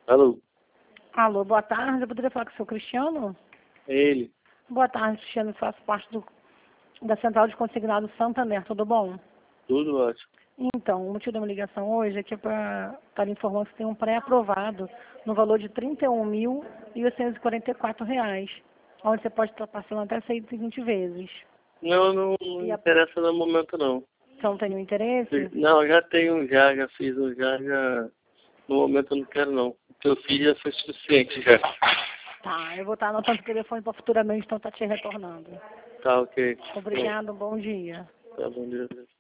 Alô? Alô, boa tarde. Eu poderia falar com o seu Cristiano? É ele? Boa tarde, Cristiano. Eu faço parte da Central de Consignado Santander. Tudo bom? Tudo ótimo. Então, o motivo da minha ligação hoje é que é para estar informando que tem um pré-aprovado no valor de R$ 31.844, onde você pode estar parcelando até 120 vezes. Não, não E a... interessa no momento, não. Você não tem nenhum interesse? Não, já tenho já fiz um já. No momento eu não quero, não. O que eu fiz já foi suficiente, já. Tá, eu vou estar anotando o telefone para futuramente, então tá te retornando. Tá, ok. Obrigado, bom dia. Tá bom, Deus.